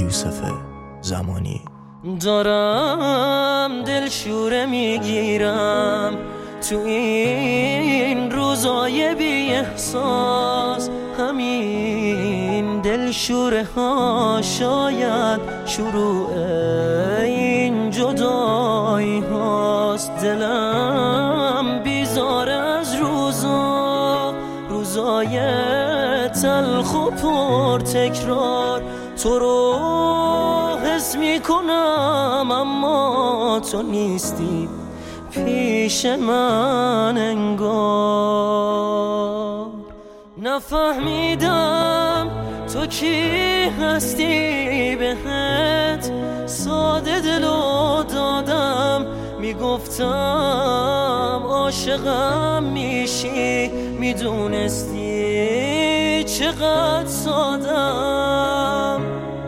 یوسف زمانی. دارم دلشوره میگیرم تو این روزای بی احساس، همین دلشوره ها شاید شروع این جدایی هاست. دلم بیزار از روزای تلخ و پر تکرار، تو رو حس میکنم اما تو نیستی پیش من انگار. نفهمیدم تو کی هستی، بهت ساده دلو دادم، میگفتم عاشقم میشی، میدونستی چقدر سادم.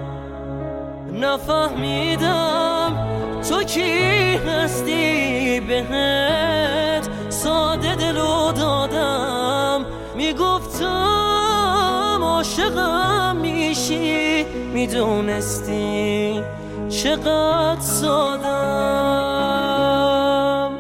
نفهمیدم تو کی هستی، بهت ساده دلو دادم، میگفتم عاشقم میشی، میدونستی چقدر سادم.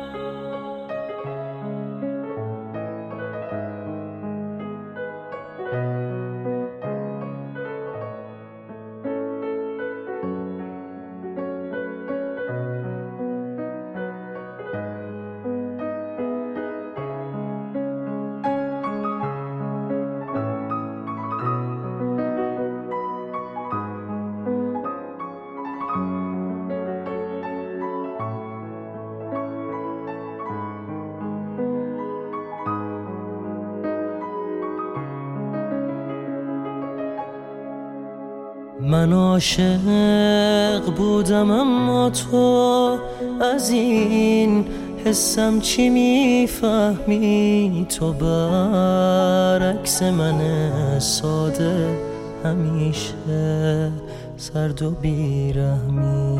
من عاشق بودم اما تو از این حسم چی میفهمی؟ تو برعکس من ساده همیشه سرد و بیرحمی،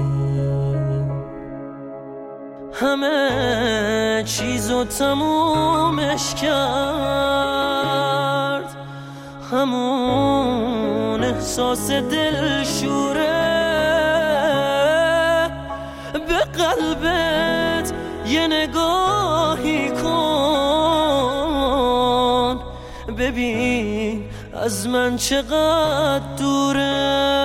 همه چیزو تمومش کرد همون احساس دلشوره. به قلبت یه نگاهی کن، ببین از من چقدر دوره.